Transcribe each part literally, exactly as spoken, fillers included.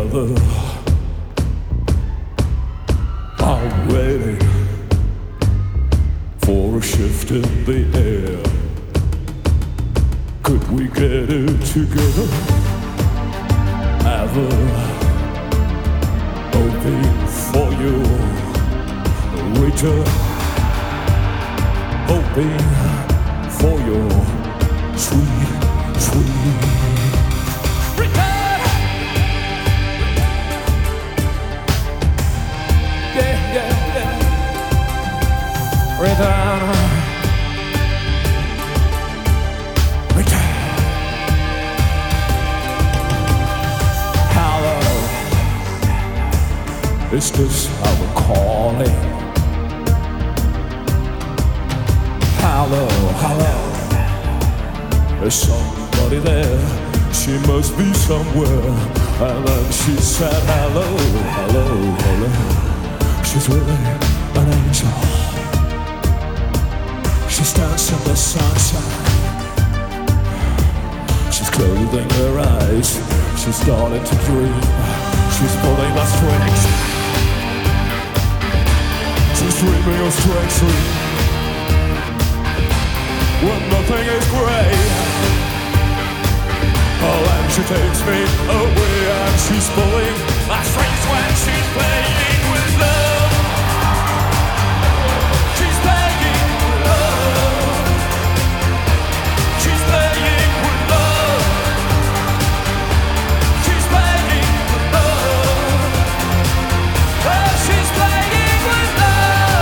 together. I'm waiting for a shift in the air. Could we get it together? Ever hoping for you, waiter, hoping for your sweet, sweet return. Yeah, yeah, yeah. Return. Is this our calling? Hello, hello. Is somebody there? She must be somewhere. And then she said hello, hello, hello. She's really an angel. She stands in the sunshine. She's closing her eyes. She's starting to dream. She's pulling the strings. She's dreaming of straight sleep when nothing is grey. Oh, and she takes me away, and she's pulling my strings when she's playing with love. She's playing with love. She's playing with love. She's playing with love. Oh, she's playing with love.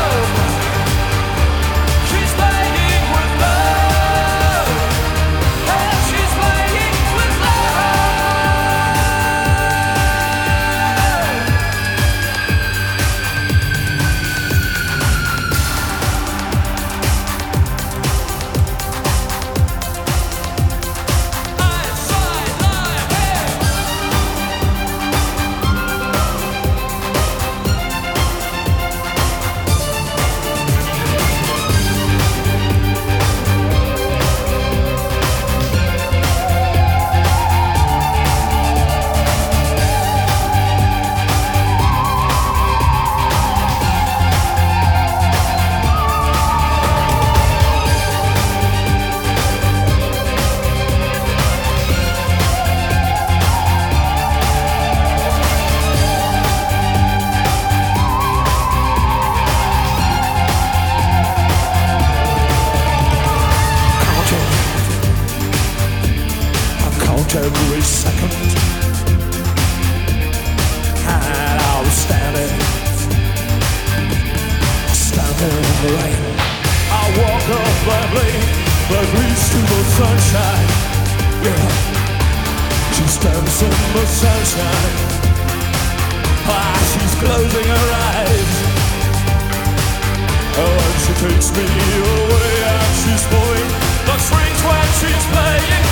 Every second, and I was standing, standing in the rain. I walk up blindly, but reach to the sunshine. Yeah, she stands in the sunshine. Ah, she's closing her eyes. Oh, and she takes me away, and she's pulling the strings when she's playing.